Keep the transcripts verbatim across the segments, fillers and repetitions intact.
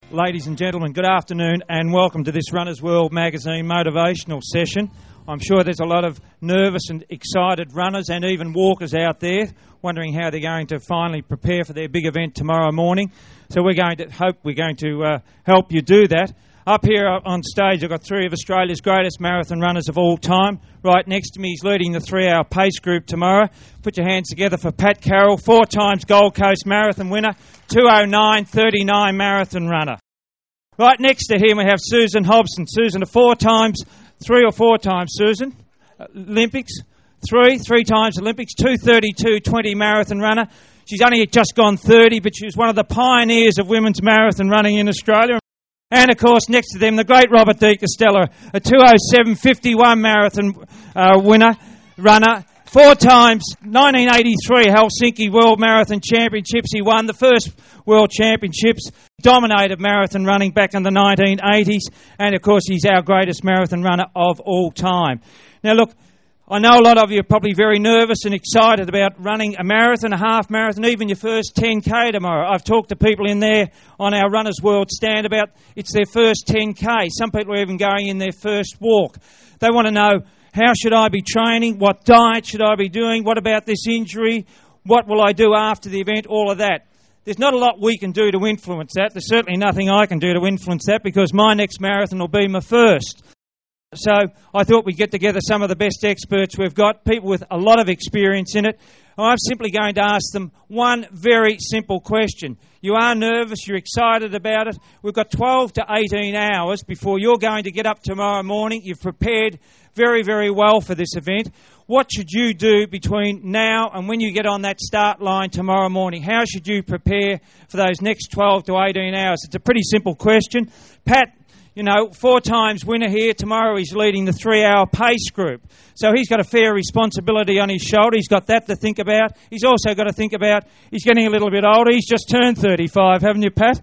Ladies and gentlemen, good afternoon and welcome to this Runners World magazine motivational session. I'm sure there's a lot of nervous and excited runners and even walkers out there wondering how they're going to finally prepare for their big event tomorrow morning. So we're going to hope we're going to uh, help you do that. Up here on stage I've got three of Australia's greatest marathon runners of all time. Right next to me he's leading the three-hour pace group tomorrow. Put your hands together for Pat Carroll, four times Gold Coast Marathon winner, two oh nine thirty-nine marathon runner. Right next to him we have Susan Hobson. Susan, a four times, three or four times, Susan, Olympics, three, three times Olympics, two thirty-two twenty marathon runner. She's only just gone thirty, but she was one of the pioneers of women's marathon running in Australia. And, of course, next to them, the great Robert De Castella, a two oh seven fifty-one marathon uh, winner, runner. Four times, nineteen eighty-three Helsinki World Marathon Championships. He won the first World Championships, dominated marathon running back in the nineteen eighties. And, of course, he's our greatest marathon runner of all time. Now, look, I know a lot of you are probably very nervous and excited about running a marathon, a half marathon, even your first ten K tomorrow. I've talked to people in there on our Runners World stand about it's their first ten K. Some people are even going in their first walk. They want to know, how should I be training? What diet should I be doing? What about this injury? What will I do after the event? All of that. There's not a lot we can do to influence that. There's certainly nothing I can do to influence that because my next marathon will be my first. So I thought we'd get together some of the best experts we've got, people with a lot of experience in it. I'm simply going to ask them one very simple question. You are nervous, you're excited about it. We've got twelve to eighteen hours before you're going to get up tomorrow morning. You've prepared very, very well for this event. What should you do between now and when you get on that start line tomorrow morning? How should you prepare for those next twelve to eighteen hours? It's a pretty simple question. Pat, you know, four times winner here. Tomorrow he's leading the three-hour pace group. So he's got a fair responsibility on his shoulder. He's got that to think about. He's also got to think about he's getting a little bit older. He's just turned thirty-five, haven't you, Pat?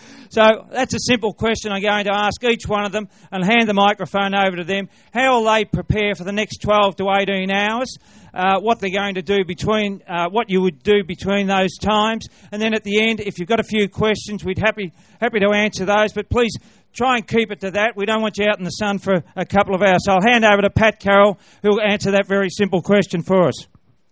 So that's a simple question I'm going to ask each one of them and hand the microphone over to them. How will they prepare for the next twelve to eighteen hours? Uh, what they're going to do between, uh, what you would do between those times. And then at the end, if you've got a few questions, we'd happy happy to answer those. But please try and keep it to that. We don't want you out in the sun for a couple of hours. So I'll hand over to Pat Carroll, who will answer that very simple question for us.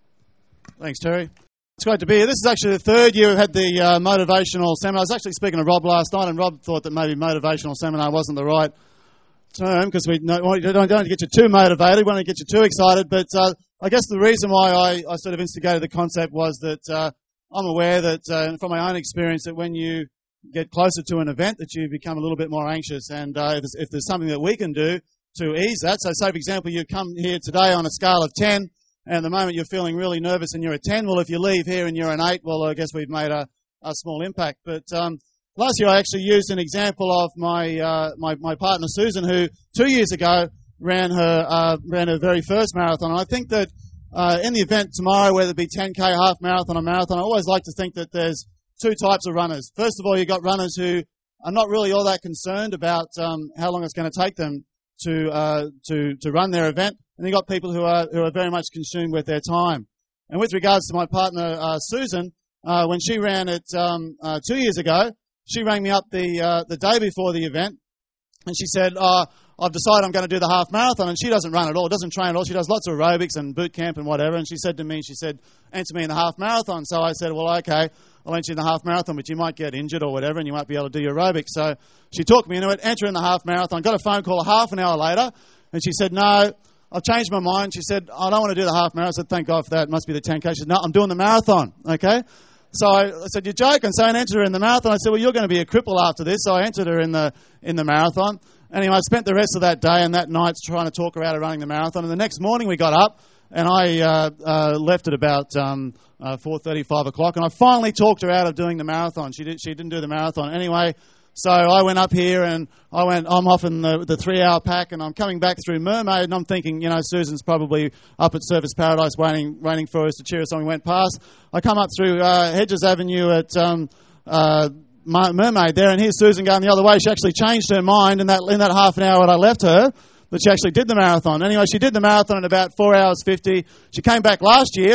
Thanks, Terry. It's great to be here. This is actually the third year we've had the uh, motivational seminar. I was actually speaking to Rob last night, and Rob thought that maybe motivational seminar wasn't the right term because we don't, don't, don't get you too motivated, we want to get you too excited. But uh, I guess the reason why I, I sort of instigated the concept was that uh, I'm aware that, uh, from my own experience, that when you get closer to an event, that you become a little bit more anxious. And uh, if, there's, if there's something that we can do to ease that, so say, for example, you come here today on a scale of ten, and at the moment you're feeling really nervous and you're a ten, well, if you leave here and you're an eight, well, I guess we've made a, a small impact. But um, last year I actually used an example of my, uh, my my partner Susan, who two years ago ran her uh, ran her very first marathon. And I think that uh, in the event tomorrow, whether it be ten K, half marathon or marathon, I always like to think that there's two types of runners. First of all, you've got runners who are not really all that concerned about um, how long it's going to take them to uh, to to run their event. And you've got people who are who are very much consumed with their time. And with regards to my partner, uh, Susan, uh, when she ran it um, uh, two years ago, she rang me up the uh, the day before the event, and she said, oh, I've decided I'm going to do the half marathon. And she doesn't run at all, doesn't train at all. She does lots of aerobics and boot camp and whatever. And she said to me, she said, enter me in the half marathon. So I said, well, okay, I'll enter you in the half marathon, but you might get injured or whatever, and you might be able to do your aerobics. So she talked me into it, enter in the half marathon. Got a phone call half an hour later, and she said, no, I've changed my mind. She said, I don't want to do the half marathon. I said, thank God for that. It must be the ten K. She said, no, I'm doing the marathon. Okay. So I, I said, you're joking. So I entered her in the marathon. I said, well, you're going to be a cripple after this. So I entered her in the in the marathon. Anyway, I spent the rest of that day and that night trying to talk her out of running the marathon. And the next morning we got up, and I uh, uh, left at about um, uh, four thirty, five o'clock. And I finally talked her out of doing the marathon. She did. She didn't do the marathon anyway. So I went up here and I went, I'm off in the, the three-hour pack, and I'm coming back through Mermaid, and I'm thinking, you know, Susan's probably up at Surfers Paradise waiting waiting for us to cheer us on. We went past. I come up through uh, Hedges Avenue at um, uh, Mermaid there, and here's Susan going the other way. She actually changed her mind in that in that half an hour that I left her, that she actually did the marathon. Anyway, she did the marathon in about four hours fifty. She came back last year,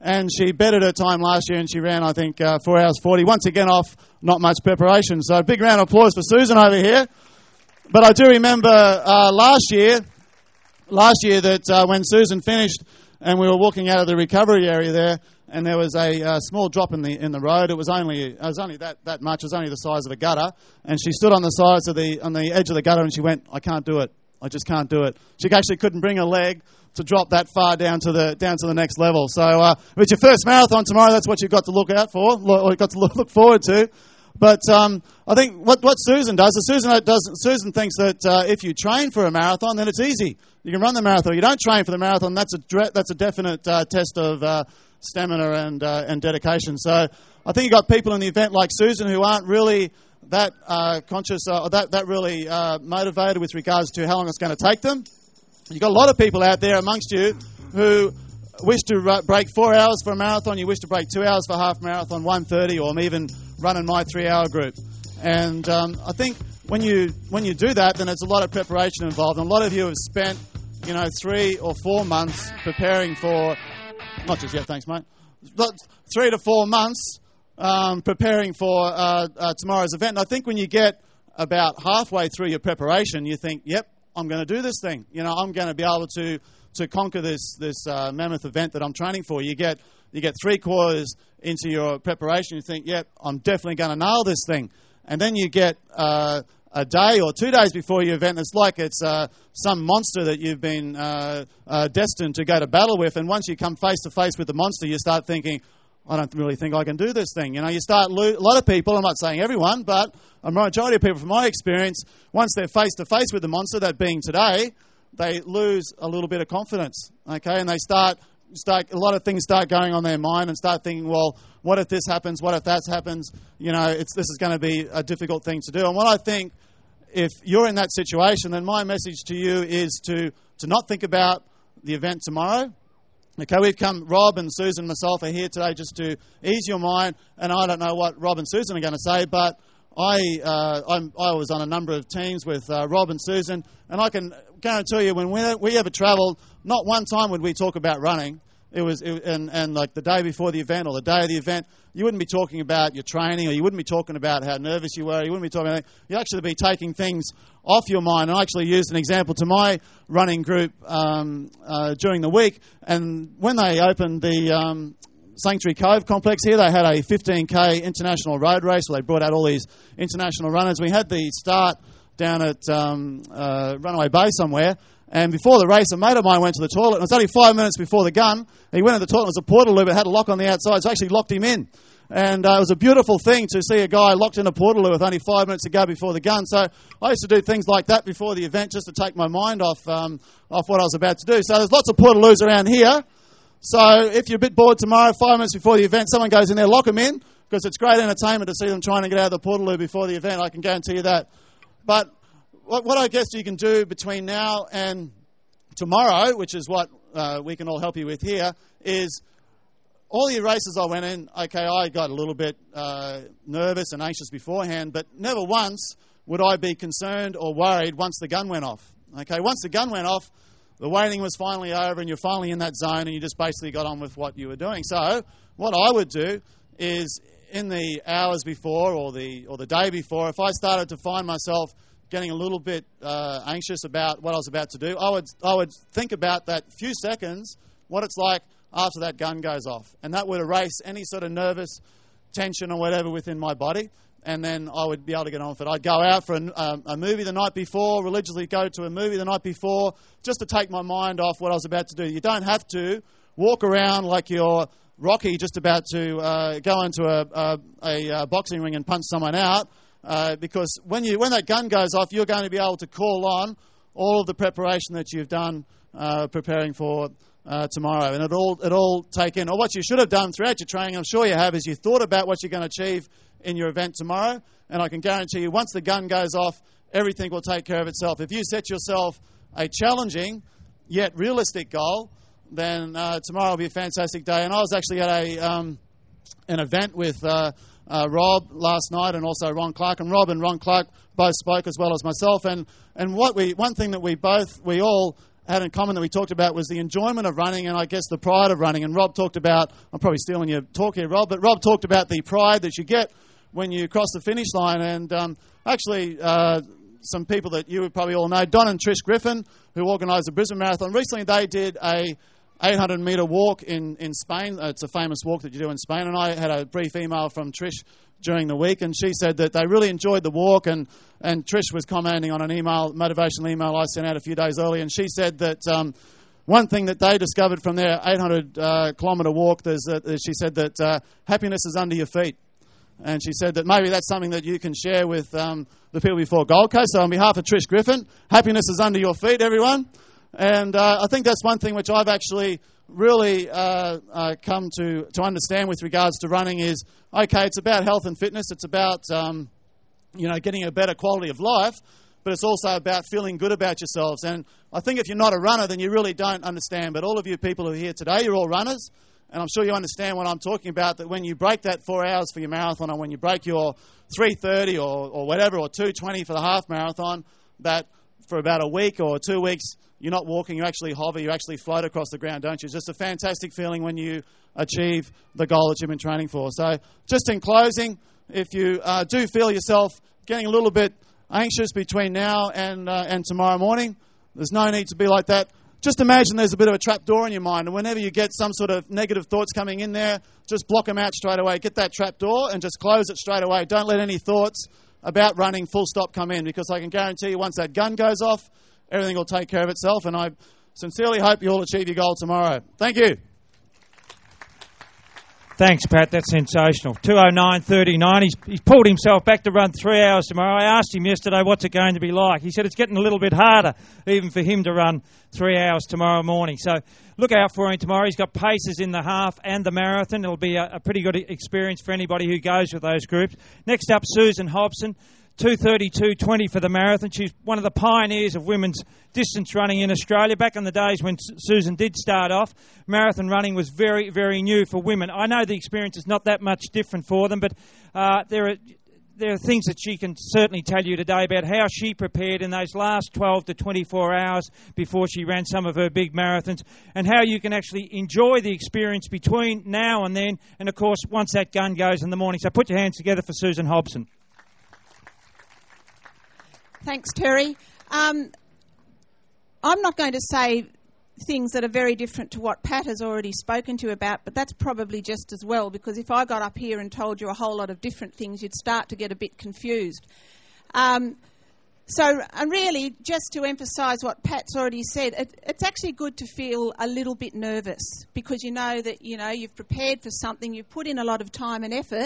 and she bettered her time last year, and she ran, I think, uh, four hours forty. Once again, off not much preparation. So a big round of applause for Susan over here. But I do remember uh, last year, last year that uh, when Susan finished and we were walking out of the recovery area there, and there was a uh, small drop in the in the road. It was only it was only that, that much. It was only the size of a gutter. And she stood on the sides of the on the edge of the gutter, and she went, "I can't do it. I just can't do it." She actually couldn't bring her leg to drop that far down to the down to the next level. So, uh, if it's your first marathon tomorrow, that's what you've got to look out for, or you've got to look, look forward to. But um, I think what what Susan does is Susan does Susan thinks that uh, if you train for a marathon, then it's easy. You can run the marathon. You don't train for the marathon. That's a that's a definite uh, test of uh, stamina and uh, and dedication. So I think you got people in the event like Susan who aren't really that uh, conscious or that that really uh, motivated with regards to how long it's going to take them. You've got a lot of people out there amongst you who wish to r- break four hours for a marathon. You wish to break two hours for half marathon, one thirty, or even run in my three-hour group. And um, I think when you when you do that, then there's a lot of preparation involved. And a lot of you have spent, you know, three or four months preparing for. Not just yet, thanks, mate. But three to four months um, preparing for uh, uh, tomorrow's event. And I think when you get about halfway through your preparation, you think, "Yep, I'm going to do this thing. You know, I'm going to be able to to conquer this this uh, mammoth event that I'm training for." You get you get three quarters into your preparation. You think, "Yep, I'm definitely going to nail this thing." And then you get uh, a day or two days before your event. It's like it's uh, some monster that you've been uh, uh, destined to go to battle with. And once you come face to face with the monster, you start thinking, "I don't really think I can do this thing." You know, you start lo- a lot of people. I'm not saying everyone, but a majority of people, from my experience, once they're face to face with the monster, that being today, they lose a little bit of confidence. Okay, and they start start a lot of things start going on their mind and start thinking, "Well, what if this happens? What if that happens? You know, it's this is going to be a difficult thing to do." And what I think, if you're in that situation, then my message to you is to to not think about the event tomorrow. Okay, we've come, Rob and Susan and myself are here today just to ease your mind, and I don't know what Rob and Susan are going to say, but I uh, I'm, I was on a number of teams with uh, Rob and Susan, and I can guarantee you when we, we ever travelled, not one time would we talk about running. It was, it, and, and like the day before the event or the day of the event, you wouldn't be talking about your training, or you wouldn't be talking about how nervous you were. You wouldn't be talking about, you'd actually be taking things off your mind. And I actually used an example to my running group um, uh, during the week. And when they opened the um, Sanctuary Cove complex here, they had a fifteen K international road race where they brought out all these international runners. We had the start down at um, uh, Runaway Bay somewhere. And before the race, a mate of mine went to the toilet. And it was only five minutes before the gun. He went to the toilet. It was a Portaloo, but it had a lock on the outside, so I actually locked him in. And uh, it was a beautiful thing to see a guy locked in a Portaloo with only five minutes to go before the gun. So I used to do things like that before the event just to take my mind off um, off what I was about to do. So there's lots of Portaloos around here. So if you're a bit bored tomorrow, five minutes before the event, someone goes in there, lock them in, because it's great entertainment to see them trying to get out of the Portaloo before the event. I can guarantee you that. But what, what I guess you can do between now and tomorrow, which is what uh, we can all help you with here, is all your races I went in, okay, I got a little bit uh, nervous and anxious beforehand, but never once would I be concerned or worried once the gun went off. Okay, once the gun went off, the waiting was finally over and you're finally in that zone and you just basically got on with what you were doing. So what I would do is in the hours before or the or the day before, if I started to find myself getting a little bit uh, anxious about what I was about to do, I would I would think about that few seconds, what it's like after that gun goes off. And that would erase any sort of nervous tension or whatever within my body. And then I would be able to get on with it. I'd go out for a, um, a movie the night before, religiously go to a movie the night before, just to take my mind off what I was about to do. You don't have to walk around like you're Rocky just about to uh, go into a, a, a, a boxing ring and punch someone out. Uh, because when you when that gun goes off, you're going to be able to call on all of the preparation that you've done uh, preparing for uh, tomorrow, and it all it all take in. Or what you should have done throughout your training, I'm sure you have, is you thought about what you're going to achieve in your event tomorrow. And I can guarantee you, once the gun goes off, everything will take care of itself. If you set yourself a challenging yet realistic goal, then uh, tomorrow will be a fantastic day. And I was actually at a um, an event with Uh, Uh, Rob last night and also Ron Clark, and Rob and Ron Clark both spoke as well as myself, and, and what we one thing that we both we all had in common that we talked about was the enjoyment of running and I guess the pride of running. And Rob talked about, I'm probably stealing your talk here, Rob, but Rob talked about the pride that you get when you cross the finish line. And um, actually, uh, some people that you would probably all know, Don and Trish Griffin, who organised the Brisbane Marathon, recently they did a eight hundred metre walk in, in Spain. Uh, it's a famous walk that you do in Spain. And I had a brief email from Trish during the week, and she said that they really enjoyed the walk, and, and Trish was commenting on an email, motivational email I sent out a few days earlier, and she said that um, one thing that they discovered from their eight hundred uh, kilometre walk, is that, is she said that uh, happiness is under your feet. And she said that maybe that's something that you can share with um, the people before Gold Coast. So on behalf of Trish Griffin, happiness is under your feet, everyone. And uh, I think that's one thing which I've actually really uh, uh, come to, to understand with regards to running is, okay, it's about health and fitness. It's about, um, you know, getting a better quality of life, but it's also about feeling good about yourselves. And I think if you're not a runner, then you really don't understand. But all of you people who are here today, you're all runners. And I'm sure you understand what I'm talking about, that when you break that four hours for your marathon, or when you break your three thirty or, or whatever, or two twenty for the half marathon, that for about a week or two weeks, you're not walking, you actually hover, you actually float across the ground, don't you? It's just a fantastic feeling when you achieve the goal that you've been training for. So just in closing, if you uh, do feel yourself getting a little bit anxious between now and, uh, and tomorrow morning, there's no need to be like that. Just imagine there's a bit of a trap door in your mind, and whenever you get some sort of negative thoughts coming in there, just block them out straight away. Get that trap door and just close it straight away. Don't let any thoughts about running full stop come in, because I can guarantee you once that gun goes off, everything will take care of itself, and I sincerely hope you all achieve your goal tomorrow. Thank you. Thanks, Pat. That's sensational. two oh nine thirty-nine. He's, he's pulled himself back to run three hours tomorrow. I asked him yesterday what's it going to be like. He said it's getting a little bit harder even for him to run three hours tomorrow morning. So look out for him tomorrow. He's got paces in the half and the marathon. It'll be a, a pretty good experience for anybody who goes with those groups. Next up, Susan Hobson. two thirty-two twenty for the marathon. She's one of the pioneers of women's distance running in Australia. Back in the days when Su- Susan did start off, marathon running was very, very new for women. I know the experience is not that much different for them, but uh, there are there are things that she can certainly tell you today about how she prepared in those last twelve to twenty-four hours before she ran some of her big marathons, and how you can actually enjoy the experience between now and then, and of course once that gun goes in the morning. So put your hands together for Susan Hobson. Thanks, Terry. Um, I'm not going to say things that are very different to what Pat has already spoken to you about, but that's probably just as well, because if I got up here and told you a whole lot of different things, you'd start to get a bit confused. Um, so, and really, just to emphasise what Pat's already said, it, it's actually good to feel a little bit nervous, because you know that, you know, you've prepared for something, you've put in a lot of time and effort,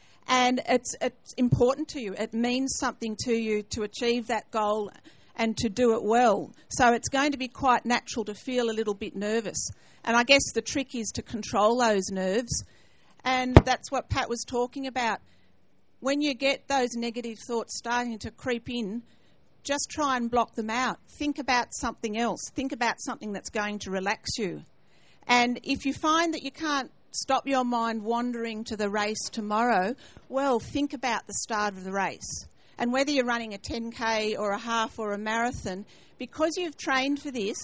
and it's it's important to you. It means something to you to achieve that goal and to do it well. So it's going to be quite natural to feel a little bit nervous. And I guess the trick is to control those nerves. And that's what Pat was talking about. When you get those negative thoughts starting to creep in, just try and block them out. Think about something else. Think about something that's going to relax you. And if you find that you can't stop your mind wandering to the race tomorrow, well, think about the start of the race. And whether you're running a ten K or a half or a marathon, because you've trained for this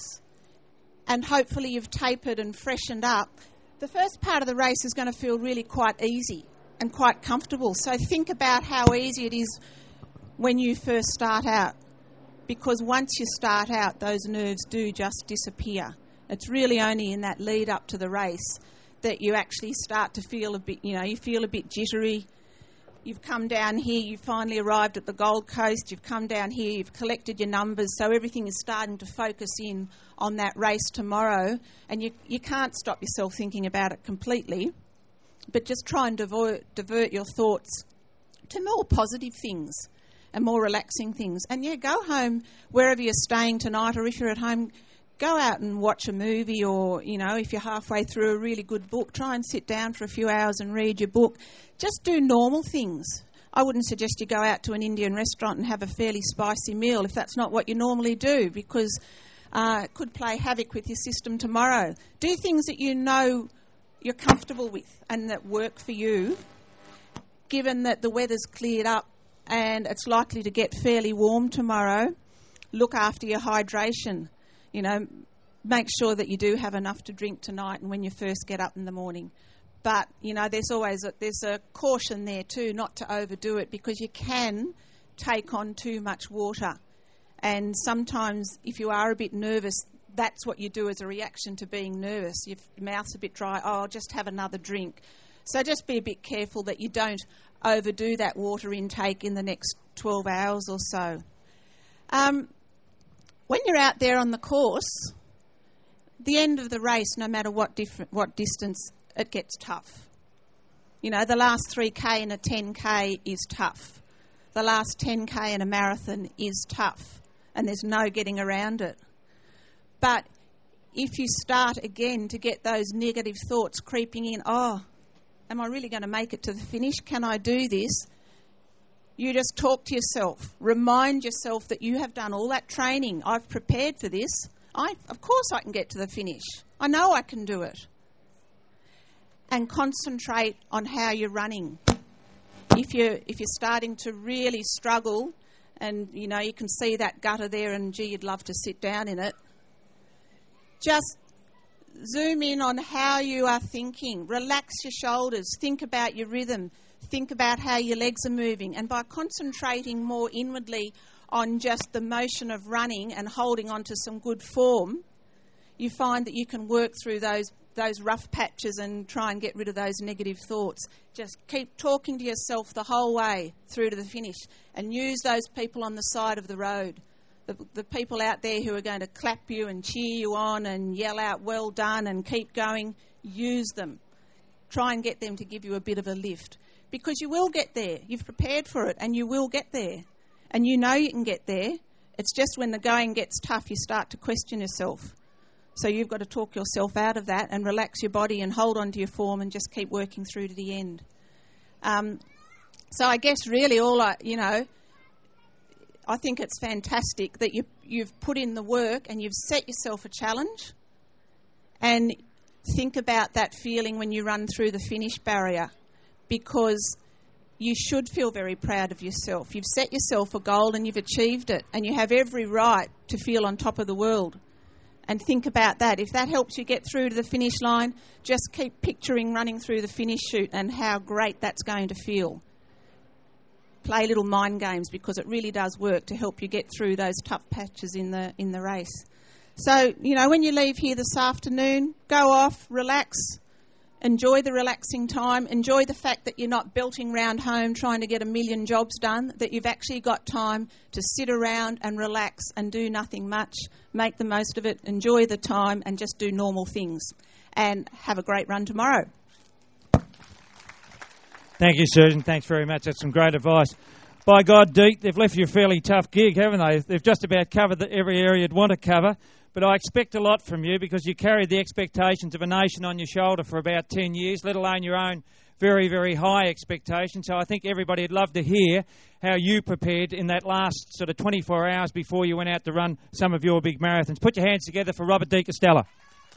and hopefully you've tapered and freshened up, the first part of the race is going to feel really quite easy and quite comfortable. So think about how easy it is when you first start out, because once you start out, those nerves do just disappear. It's really only in that lead up to the race that you actually start to feel a bit, you know, you feel a bit jittery. You've come down here, you've finally arrived at the Gold Coast, you've come down here, you've collected your numbers, so everything is starting to focus in on that race tomorrow, and you you can't stop yourself thinking about it completely, but just try and divert, divert your thoughts to more positive things and more relaxing things. And yeah, go home wherever you're staying tonight, or if you're at home, go out and watch a movie, or, you know, if you're halfway through a really good book, try and sit down for a few hours and read your book. Just do normal things. I wouldn't suggest you go out to an Indian restaurant and have a fairly spicy meal if that's not what you normally do, because uh, it could play havoc with your system tomorrow. Do things that you know you're comfortable with and that work for you, given that the weather's cleared up and it's likely to get fairly warm tomorrow. Look after your hydration. You know, make sure that you do have enough to drink tonight and when you first get up in the morning. But, you know, there's always a, there's a caution there too, not to overdo it, because you can take on too much water. And sometimes if you are a bit nervous, that's what you do as a reaction to being nervous. Your mouth's a bit dry, oh, I'll just have another drink. So just be a bit careful that you don't overdo that water intake in the next twelve hours or so. Um, when you're out there on the course, the end of the race, no matter what different, what distance, it gets tough. You know, the last three K in a ten K is tough. The last ten K in a marathon is tough, and there's no getting around it. But if you start again to get those negative thoughts creeping in, oh, am I really going to make it to the finish? Can I do this? You just talk to yourself. Remind yourself that you have done all that training. I've prepared for this. I, of course I can get to the finish. I know I can do it. And concentrate on how you're running. If you're, if you're starting to really struggle and, you know, you can see that gutter there and, gee, you'd love to sit down in it, just zoom in on how you are thinking. Relax your shoulders. Think about your rhythm. Think about how your legs are moving. And by concentrating more inwardly on just the motion of running and holding on to some good form, you find that you can work through those those rough patches and try and get rid of those negative thoughts. Just keep talking to yourself the whole way through to the finish, and use those people on the side of the road. The, the people out there who are going to clap you and cheer you on and yell out, well done, and keep going, use them. Try and get them to give you a bit of a lift. Because you will get there. You've prepared for it and you will get there. And you know you can get there. It's just when the going gets tough, you start to question yourself. So you've got to talk yourself out of that and relax your body and hold on to your form and just keep working through to the end. Um, so I guess really all I, you know, I think it's fantastic that you, you've put in the work and you've set yourself a challenge, and think about that feeling when you run through the finish barrier, because you should feel very proud of yourself. You've set yourself a goal and you've achieved it, and you have every right to feel on top of the world. And think about that. If that helps you get through to the finish line, just keep picturing running through the finish chute and how great that's going to feel. Play little mind games, because it really does work to help you get through those tough patches in the in the race. So, you know, when you leave here this afternoon, go off, relax, enjoy the relaxing time, enjoy the fact that you're not belting round home trying to get a million jobs done, that you've actually got time to sit around and relax and do nothing much. Make the most of it, enjoy the time, and just do normal things. And have a great run tomorrow. Thank you, Susan. Thanks very much. That's some great advice. By God, Deek, they've left you a fairly tough gig, haven't they? They've just about covered the, every area you'd want to cover. But I expect a lot from you, because you carried the expectations of a nation on your shoulder for about ten years, let alone your own very, very high expectations. So I think everybody would love to hear how you prepared in that last sort of twenty-four hours before you went out to run some of your big marathons. Put your hands together for Robert De Castella.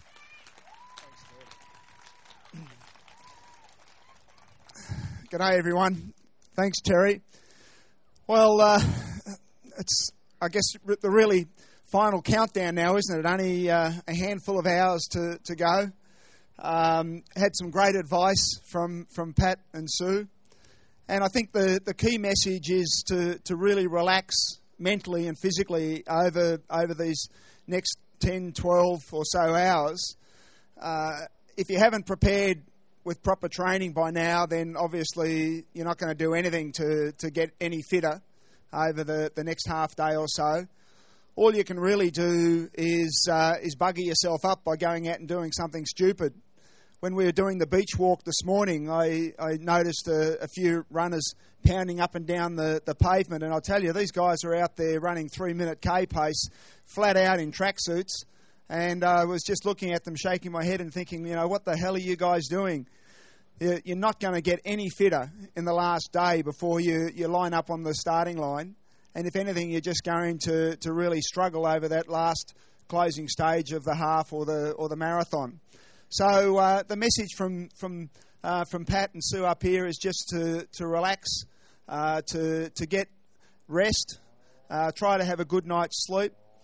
G'day, everyone. Thanks, Terry. Well, uh, it's, I guess, the really final countdown now, isn't it? Only uh, a handful of hours to, to go. Um, had some great advice from, from Pat and Sue. And I think the, the key message is to, to really relax mentally and physically over over these next ten, twelve or so hours. Uh, if you haven't prepared with proper training by now, then obviously you're not going to do anything to, to get any fitter over the, the next half day or so. All you can really do is uh, is bugger yourself up by going out and doing something stupid. When we were doing the beach walk this morning, I, I noticed a, a few runners pounding up and down the, the pavement, and I'll tell you, these guys are out there running three-minute K pace, flat out in tracksuits, and I was just looking at them, shaking my head and thinking, you know, what the hell are you guys doing? You're not going to get any fitter in the last day before you, you line up on the starting line. And if anything, you're just going to, to really struggle over that last closing stage of the half or the or the marathon. So uh, the message from from uh, from Pat and Sue up here is just to to relax, uh, to to get rest, uh, try to have a good night's sleep,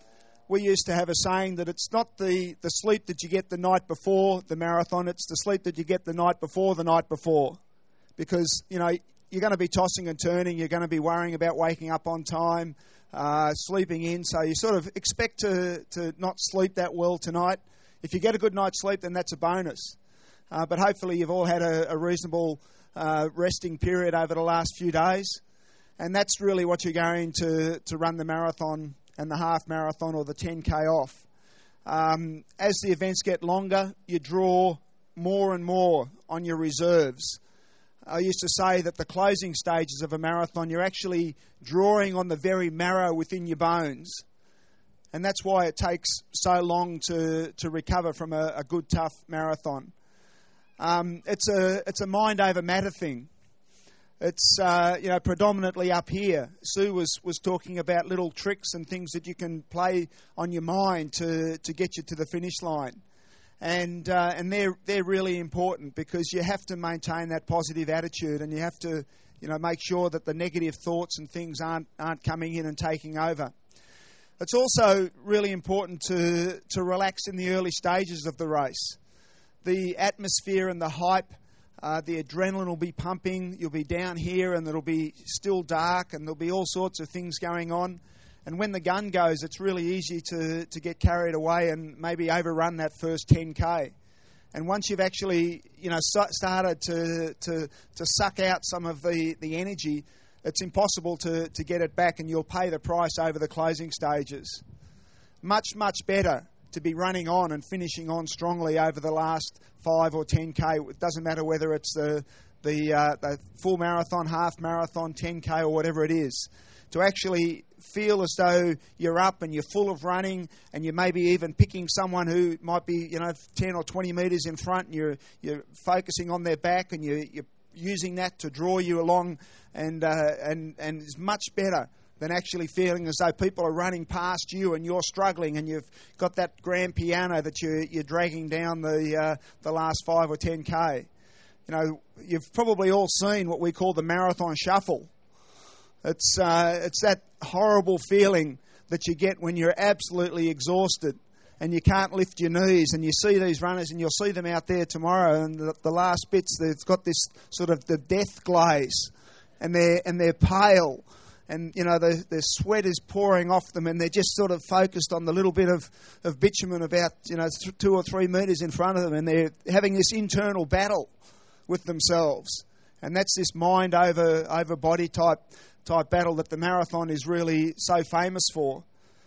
we used to have a saying that it's not the, the sleep that you get the night before the marathon, it's the sleep that you get the night before the night before. Because, you know, you're going to be tossing and turning, you're going to be worrying about waking up on time, uh, sleeping in, so you sort of expect to, to not sleep that well tonight. If you get a good night's sleep, then that's a bonus. Uh, but hopefully you've all had a, a reasonable uh, resting period over the last few days. And that's really what you're going to, to run the marathon and the half marathon or the ten K off. Um, as the events get longer, you draw more and more on your reserves. I used to say that the closing stages of a marathon, you're actually drawing on the very marrow within your bones. And that's why it takes so long to, to recover from a, a good, tough marathon. Um, it's a it's a mind over matter thing. It's uh, you know predominantly up here. Sue was, was talking about little tricks and things that you can play on your mind to, to get you to the finish line, and uh, and they're they're really important because you have to maintain that positive attitude and you have to you know make sure that the negative thoughts and things aren't aren't coming in and taking over. It's also really important to to relax in the early stages of the race. The atmosphere and the hype. Uh, the adrenaline will be pumping, you'll be down here and it'll be still dark and there'll be all sorts of things going on. And when the gun goes, it's really easy to, to get carried away and maybe overrun that first ten K. And once you've actually, you know, started to, to, to suck out some of the, the energy, it's impossible to, to get it back and you'll pay the price over the closing stages. Much, much better to be running on and finishing on strongly over the last five or ten K. It doesn't matter whether it's the the, uh, the full marathon, half marathon, ten K or whatever it is. To actually feel as though you're up and you're full of running and you're maybe even picking someone who might be, you know, ten or twenty metres in front and you're, you're focusing on their back and you're, you're using that to draw you along and, uh, and, and it's much better than actually feeling as though people are running past you and you're struggling and you've got that grand piano that you're, you're dragging down the uh, the last five or ten K. You know, you've probably all seen what we call the marathon shuffle. It's uh, it's that horrible feeling that you get when you're absolutely exhausted and you can't lift your knees and you see these runners and you'll see them out there tomorrow and the, the last bits, they've got this sort of the death glaze and they're, and they're pale. And, you know, the, the sweat is pouring off them and they're just sort of focused on the little bit of, of bitumen about, you know, th- two or three metres in front of them. And they're having this internal battle with themselves. And that's this mind over, over body type type battle that the marathon is really so famous for.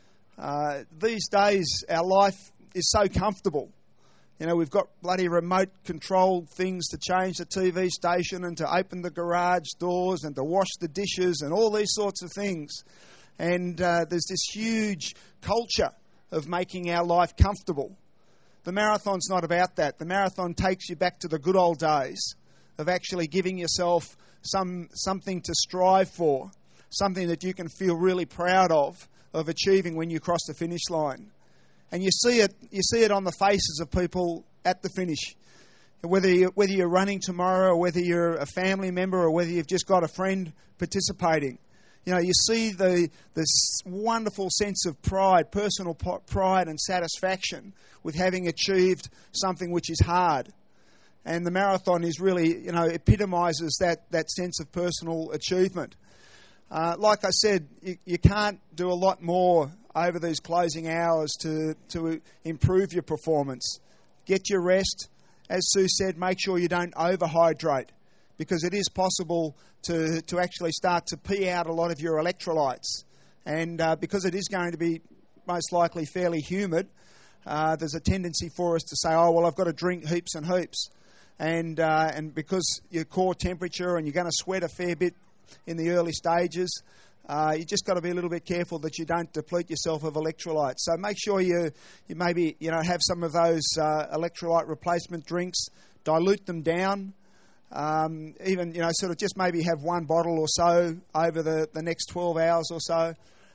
Uh, these days, our life is so comfortable. You know, we've got bloody remote controlled things to change the T V station and to open the garage doors and to wash the dishes and all these sorts of things. And uh, there's this huge culture of making our life comfortable. The marathon's not about that. The marathon takes you back to the good old days of actually giving yourself some something to strive for, something that you can feel really proud of, of achieving when you cross the finish line. And you see it, you see it on the faces of people at the finish. Whether you, whether you're running tomorrow, or whether you're a family member, or whether you've just got a friend participating, you know, you see the this wonderful sense of pride, personal pride and satisfaction with having achieved something which is hard. And the marathon is really, you know, epitomises that that sense of personal achievement. Uh, like I said, you, you can't do a lot more over these closing hours to, to improve your performance. Get your rest. As Sue said, make sure you don't overhydrate because it is possible to, to actually start to pee out a lot of your electrolytes. And uh, because it is going to be most likely fairly humid, uh, there's a tendency for us to say, oh, well, I've got to drink heaps and heaps. And, uh, and because your core temperature and you're going to sweat a fair bit in the early stages, uh, you just got to be a little bit careful that you don't deplete yourself of electrolytes. So make sure you you maybe you know have some of those uh, electrolyte replacement drinks, dilute them down, um, even you know sort of just maybe have one bottle or so over the, the next twelve hours or so.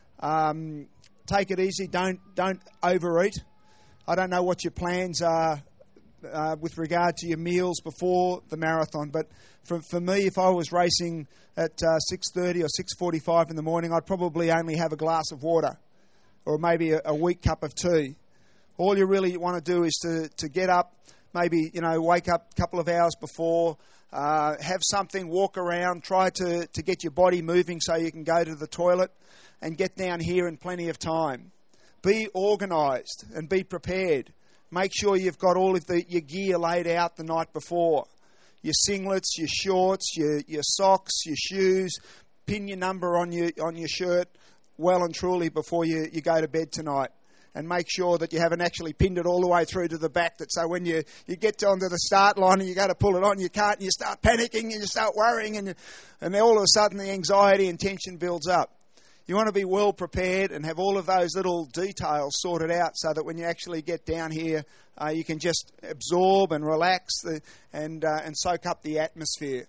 Um, take it easy. Don't don't overeat. I don't know what your plans are Uh, with regard to your meals before the marathon, but for, for me, if I was racing at uh, six thirty or six forty-five in the morning, I'd probably only have a glass of water. or maybe a, a weak cup of tea. All you really want to do is to, to get up, maybe, you know, wake up a couple of hours before, uh, have something, walk around, try to, to get your body moving so you can go to the toilet and get down here in plenty of time. Be organised and be prepared. Make sure you've got all of the, your gear laid out the night before. Your singlets, your shorts, your, your socks, your shoes. Pin your number on your on your shirt well and truly before you, you go to bed tonight. And make sure that you haven't actually pinned it all the way through to the back. That so when you, you get onto the start line and you go to pull it on, you can't, and you start panicking and you start worrying, and, you, and then all of a sudden the anxiety and tension builds up. You want to be well prepared and have all of those little details sorted out so that when you actually get down here, uh, you can just absorb and relax the, and uh, and soak up the atmosphere.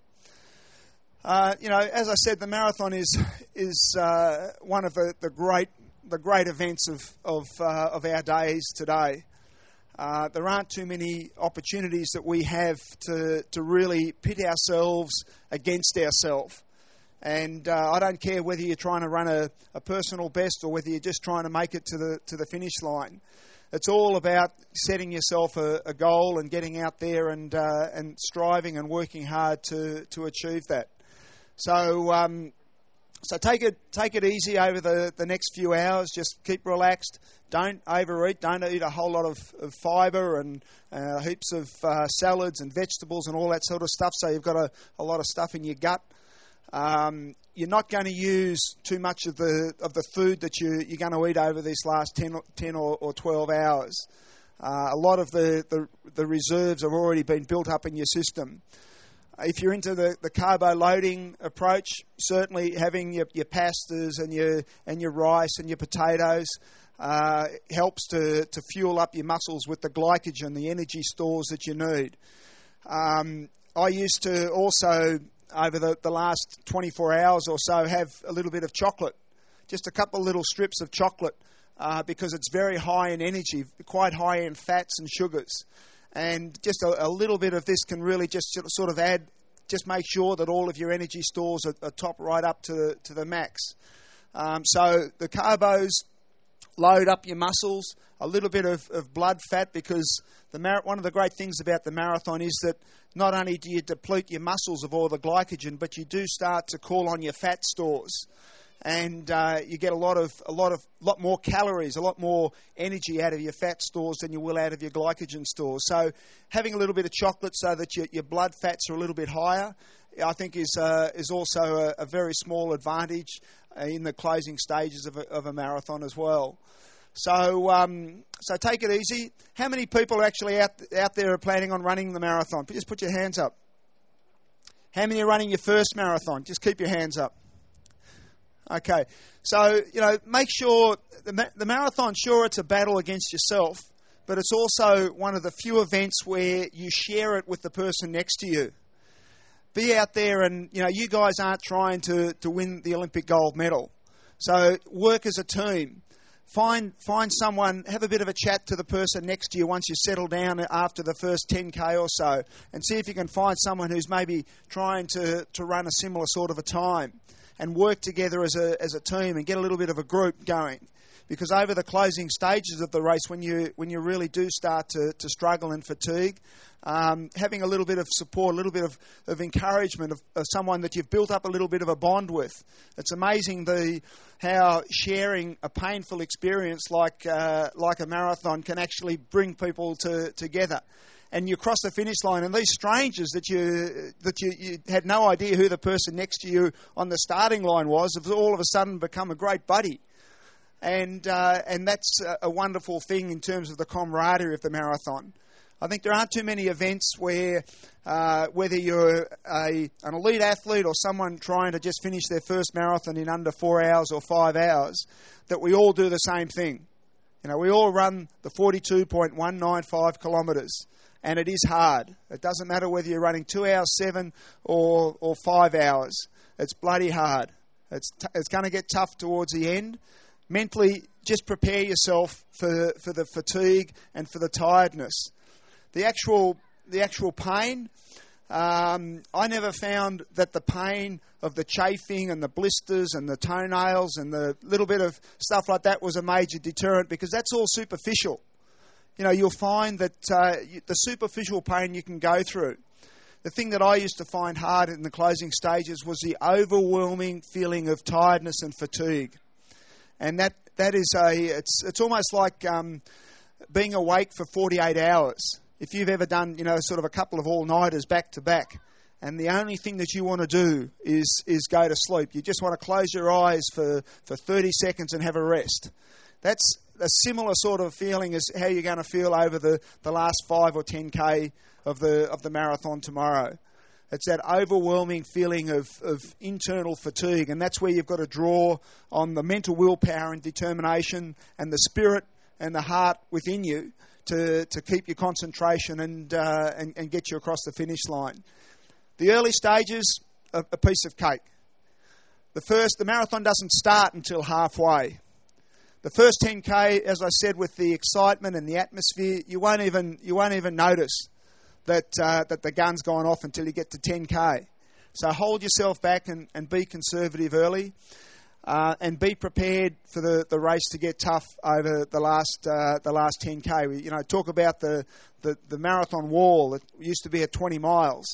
Uh, you know, as I said, the marathon is is uh, one of the, the great the great events of of, uh, of our days today. Uh, there aren't too many opportunities that we have to to really pit ourselves against ourselves. And uh, I don't care whether you're trying to run a, a personal best or whether you're just trying to make it to the to the finish line. It's all about setting yourself a, a goal and getting out there and uh, and striving and working hard to, to achieve that. So um, so take it take it easy over the, the next few hours. Just keep relaxed. Don't overeat. Don't eat a whole lot of, of fibre and uh, heaps of uh, salads and vegetables and all that sort of stuff. So you've got a, a lot of stuff in your gut. Um, you're not going to use too much of the of the food that you, you're going to eat over these last ten, ten or, or twelve hours. Uh, a lot of the, the, the reserves have already been built up in your system. If you're into the, the carbo loading approach, certainly having your, your pastas and your and your rice and your potatoes uh, helps to, to fuel up your muscles with the glycogen, the energy stores that you need. Um, I used to also, over the, the last twenty-four hours or so, have a little bit of chocolate, just a couple of little strips of chocolate, uh, because it's very high in energy, quite high in fats and sugars. And just a, a little bit of this can really just sort of add, just make sure that all of your energy stores are, are top right up to, to the max. Um, so the carbos load up your muscles, a little bit of, of blood fat, because the mar- one of the great things about the marathon is that not only do you deplete your muscles of all the glycogen, but you do start to call on your fat stores, and uh, you get a lot of a lot of lot more calories, a lot more energy out of your fat stores than you will out of your glycogen stores. So having a little bit of chocolate so that your, your blood fats are a little bit higher, I think is uh, is also a, a very small advantage in the closing stages of a, of a marathon as well. So um, so take it easy. How many people actually out out there are planning on running the marathon? Just put your hands up. How many are running your first marathon? Just keep your hands up. Okay. So, you know, make sure the, ma- the marathon, sure, it's a battle against yourself, but it's also one of the few events where you share it with the person next to you. Be out there and, you know, you guys aren't trying to, to win the Olympic gold medal. So work as a team. Find find someone, have a bit of a chat to the person next to you once you settle down after the first ten K or so, and see if you can find someone who's maybe trying to, to run a similar sort of a time, and work together as a as a team and get a little bit of a group going. Because over the closing stages of the race, when you when you really do start to, to struggle and fatigue, um, having a little bit of support, a little bit of, of encouragement of, of someone that you've built up a little bit of a bond with. It's amazing the how sharing a painful experience like uh, like a marathon can actually bring people to, together. And you cross the finish line, and these strangers that you that you, you had no idea who the person next to you on the starting line was, have all of a sudden become a great buddy. And uh, and that's a wonderful thing in terms of the camaraderie of the marathon. I think there aren't too many events where, uh, whether you're a, an elite athlete or someone trying to just finish their first marathon in under four hours or five hours, that we all do the same thing. You know, we all run the forty-two point one nine five kilometres, and it is hard. It doesn't matter whether you're running two hours seven or or five hours. It's bloody hard. It's t- it's going to get tough towards the end. Mentally, just prepare yourself for, for the fatigue and for the tiredness. The actual the actual pain, Um, I never found that the pain of the chafing and the blisters and the toenails and the little bit of stuff like that was a major deterrent, because that's all superficial. You know, you'll find that uh, you, the superficial pain you can go through. The thing that I used to find hard in the closing stages was the overwhelming feeling of tiredness and fatigue. And that, that is a, it's, it's almost like um, being awake for forty-eight hours. If you've ever done, you know, sort of a couple of all-nighters back to back, and the only thing that you want to do is is go to sleep. You just want to close your eyes for, for thirty seconds and have a rest. That's a similar sort of feeling as how you're going to feel over the, the last five or ten K of the of the marathon tomorrow. It's that overwhelming feeling of, of internal fatigue, and that's where you've got to draw on the mental willpower and determination and the spirit and the heart within you to, to keep your concentration and, uh, and and get you across the finish line. The early stages, a, a piece of cake. The first, the marathon doesn't start until halfway. The first ten K, as I said, with the excitement and the atmosphere, you won't even you won't even notice that uh, that the gun's gone off until you get to ten K. So hold yourself back and, and be conservative early. Uh, and be prepared for the, the race to get tough over the last uh, the last ten K. We, you know, talk about the, the, the marathon wall that used to be at twenty miles.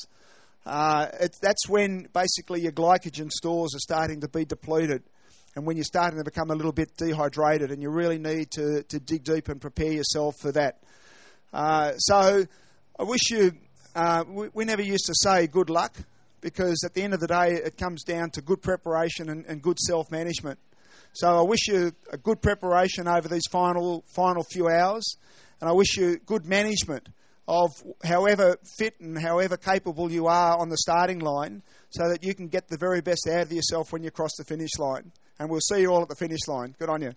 Uh, it, that's when basically your glycogen stores are starting to be depleted, and when you're starting to become a little bit dehydrated, and you really need to, to dig deep and prepare yourself for that. Uh, so I wish you. Uh, we, we never used to say good luck, because at the end of the day, it comes down to good preparation and, and good self-management. So I wish you a good preparation over these final final few hours, and I wish you good management of however fit and however capable you are on the starting line, so that you can get the very best out of yourself when you cross the finish line. And we'll see you all at the finish line. Good on you.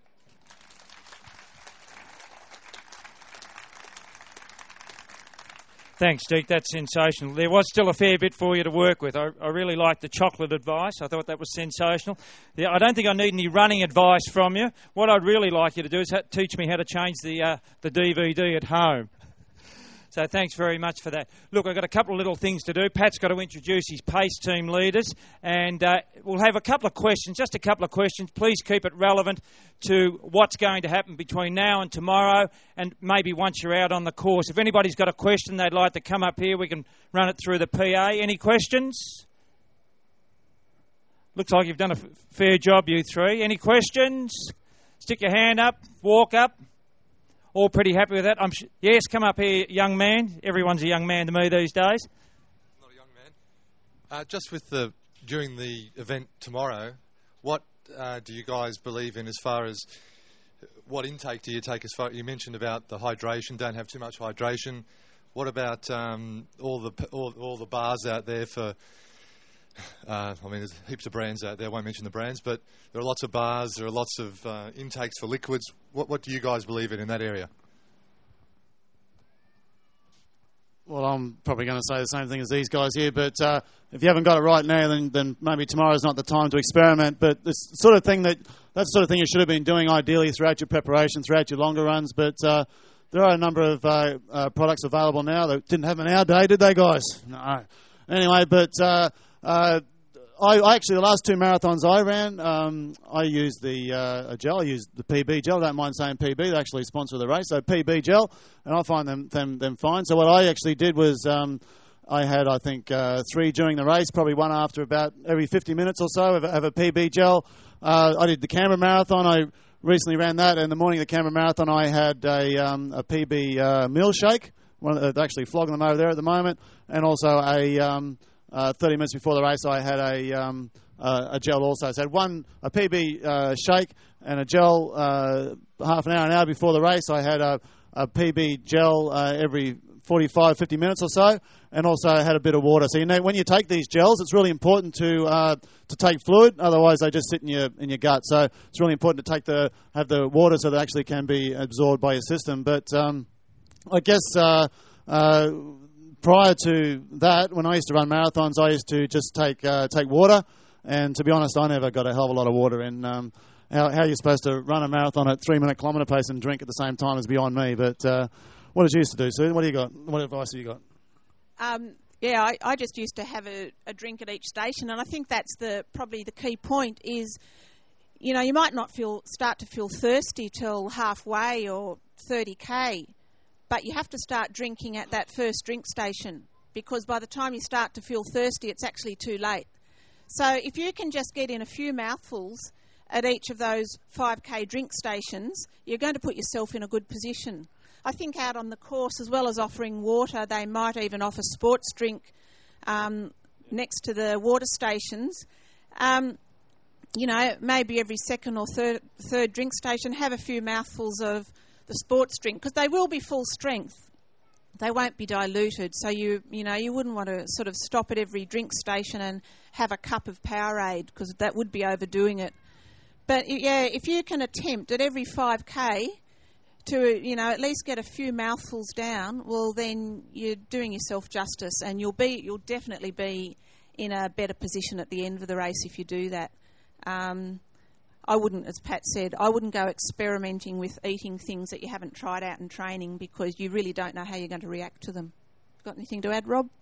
Thanks, Deke. That's sensational. There was still a fair bit for you to work with. I, I really liked the chocolate advice. I thought that was sensational. Yeah, I don't think I need any running advice from you. What I'd really like you to do is ha- teach me how to change the uh, the D V D at home. So thanks very much for that. Look, I've got a couple of little things to do. Pat's got to introduce his pace team leaders, and uh, we'll have a couple of questions, just a couple of questions. Please keep it relevant to what's going to happen between now and tomorrow, and maybe once you're out on the course. If anybody's got a question they'd like to come up here, we can run it through the P A. Any questions? Looks like you've done a f- fair job, you three. Any questions? Stick your hand up, walk up. All pretty happy with that? I'm sh- yes, come up here, young man. Everyone's a young man to me these days. Not a young man. Uh, just with the during the event tomorrow, what uh, do you guys believe in as far as what intake do you take? As far you mentioned about the hydration, don't have too much hydration. What about um, all the all, all the bars out there for? Uh, I mean, there's heaps of brands out there. I won't mention the brands, but there are lots of bars. There are lots of uh, intakes for liquids. What, what do you guys believe in in that area? Well, I'm probably going to say the same thing as these guys here, but uh, if you haven't got it right now, then, then maybe tomorrow's not the time to experiment. But this sort of thing that that's the sort of thing you should have been doing ideally throughout your preparation, throughout your longer runs. But uh, there are a number of uh, uh, products available now that didn't have in our day, did they, guys? No. Anyway, but. Uh, Uh, I, I actually, the last two marathons I ran, um, I used the uh, a gel. I used the P B gel. I don't mind saying P B. They actually sponsor the race. So P B gel, and I find them them, them fine. So what I actually did was um, I had, I think, uh, three during the race, probably one after about every fifty minutes or so of, of a P B gel. Uh, I did the Canberra Marathon. I recently ran that. And the morning of the Canberra Marathon, I had a, um, a P B uh, meal shake. One of the, they're actually flogging them over there at the moment. And also a... Um, Uh, thirty minutes before the race, I had a um, uh, a gel also. So I had one a P B uh, shake and a gel uh, half an hour, an hour before the race. I had a, a P B gel uh, every forty-five, fifty minutes or so, and also I had a bit of water. So you know, when you take these gels, it's really important to uh, to take fluid. Otherwise, they just sit in your in your gut. So it's really important to take the have the water so that actually can be absorbed by your system. But um, I guess. Uh, uh, Prior to that, when I used to run marathons, I used to just take uh, take water, and to be honest, I never got a hell of a lot of water in. Um, how, how you're supposed to run a marathon at three-minute kilometre pace and drink at the same time is beyond me. But uh, what did you used to do, Susan? What do you got? What advice have you got? Um, Yeah, I, I just used to have a, a drink at each station, and I think that's the probably the key point is, you know, you might not feel start to feel thirsty till halfway or thirty k, but you have to start drinking at that first drink station, because by the time you start to feel thirsty, it's actually too late. So if you can just get in a few mouthfuls at each of those five k drink stations, you're going to put yourself in a good position. I think out on the course, as well as offering water, they might even offer sports drink um, next to the water stations. Um, you know, maybe every second or third, third drink station, have a few mouthfuls of the sports drink, because they will be full strength. They won't be diluted. So, you you know, you wouldn't want to sort of stop at every drink station and have a cup of Powerade, because that would be overdoing it. But, yeah, if you can attempt at every five k to, you know, at least get a few mouthfuls down, well, then you're doing yourself justice, and you'll be, you'll definitely be in a better position at the end of the race if you do that. Um, I wouldn't, as Pat said, I wouldn't go experimenting with eating things that you haven't tried out in training, because you really don't know how you're going to react to them. Got anything to add, Rob?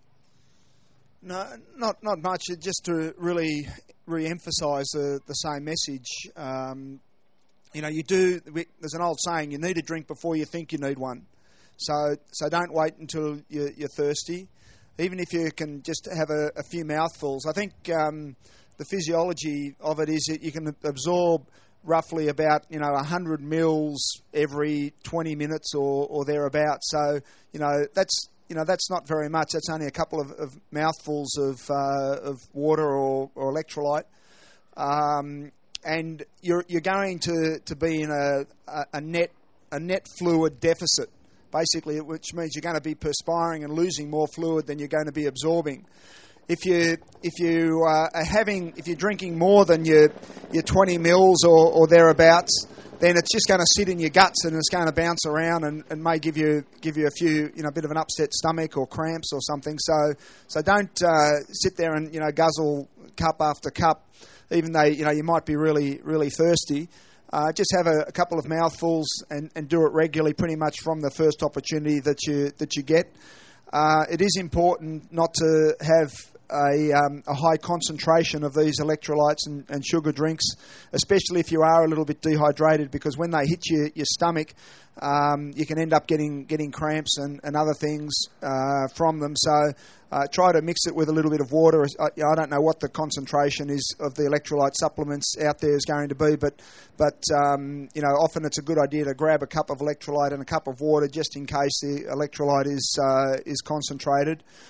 No, not not much. Just to really re-emphasise the, the same message. Um, you know, you do. There's an old saying: you need a drink before you think you need one. So, so don't wait until you're, you're thirsty. Even if you can just have a, a few mouthfuls. I think um, the physiology of it is that you can absorb roughly about, you know, one hundred mils every twenty minutes or, or thereabouts. So, you know, that's you know that's not very much. That's only a couple of, of mouthfuls of uh, of water or, or electrolyte. Um, and you're you're going to, to be in a, a, a net a net fluid deficit, basically, which means you're going to be perspiring and losing more fluid than you're going to be absorbing. If you if you uh, are having if you're drinking more than your your twenty mils or, or thereabouts, then it's just going to sit in your guts and it's going to bounce around and, and may give you give you a few you know a bit of an upset stomach or cramps or something. So so don't uh, sit there and you know guzzle cup after cup, even though you know you might be really really thirsty. Uh, just have a, a couple of mouthfuls and, and do it regularly, pretty much from the first opportunity that you that you get. Uh, it is important not to have a, um, a high concentration of these electrolytes and, and sugar drinks, especially if you are a little bit dehydrated, because when they hit your, your stomach, um, you can end up getting getting cramps and, and other things uh, from them. So uh, try to mix it with a little bit of water. I, I don't know what the concentration is of the electrolyte supplements out there is going to be, but but um, you know often it's a good idea to grab a cup of electrolyte and a cup of water just in case the electrolyte is uh, is concentrated.